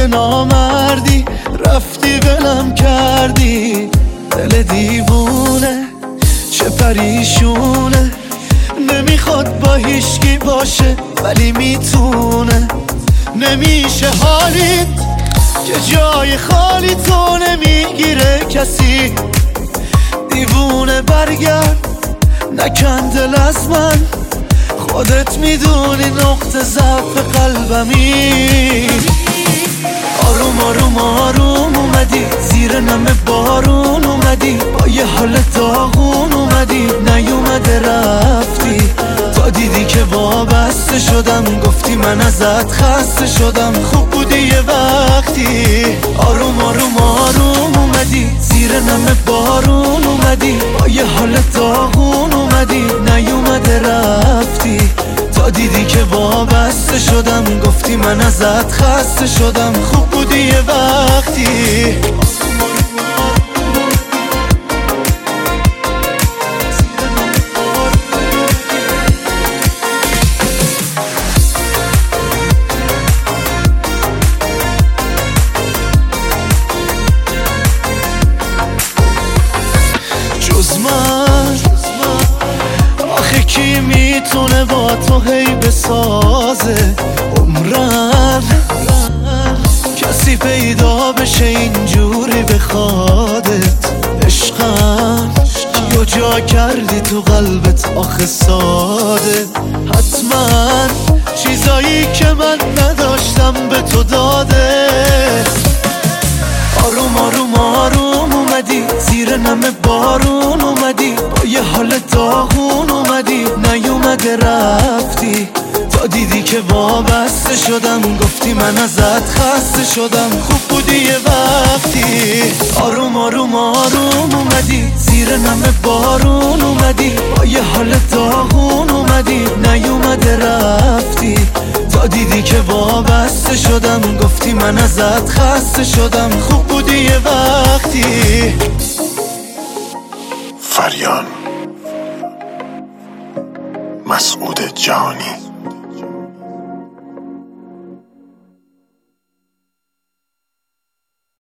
نامردی رفتی ولم کردی. دل دیوونه چه پریشونه، نمیخواد با هیچکی باشه ولی میتونه. نمیشه حالیت که جای خالی تو نمیگیره کسی. دیوونه برگرد نکن دل از من، خودت میدونی نقطه ضعف قلبمی. آروم آروم آروم اومدی زیر نم بارون اومدی، با یه حال داغون اومدی نیومده رفتی. تا دیدی که وابسته شدم گفتی من ازت خسته شدم، خوب بودی یه وقتی. آروم آروم آروم اومدی زیر نم بارون اومدی، با یه حال داغون اومدی نیومده رفتی. تا دیدی که وابسته شدم گفتی من ازت خسته شدم، خوب بودی یه وقتی. جز من آخه کی میتونه با تو هی بسازه عمرن؟ کسی پیدا بشه اینجوری بخوادت عشقم. یا جا کردی تو قلبت آخه ساده، حتما چیزایی که من نداشتم به تو داده. آروم آروم آروم اومدی زیر نم بارون اومدی، با یه حال داغون اومدی نیومده رفتی. تا دیدی که وابسته شدم گفتی من ازت خسته شدم، خوب بودی یه وقتی. آروم آروم آروم اومدی زیر نم بارون اومدی، با یه حال داغون اومدی نیومده رفتی. تا دیدی که وابسته شدم گفتی من ازت خسته شدم، خوب بودی یه وقتی. فریان مسعود جهانی.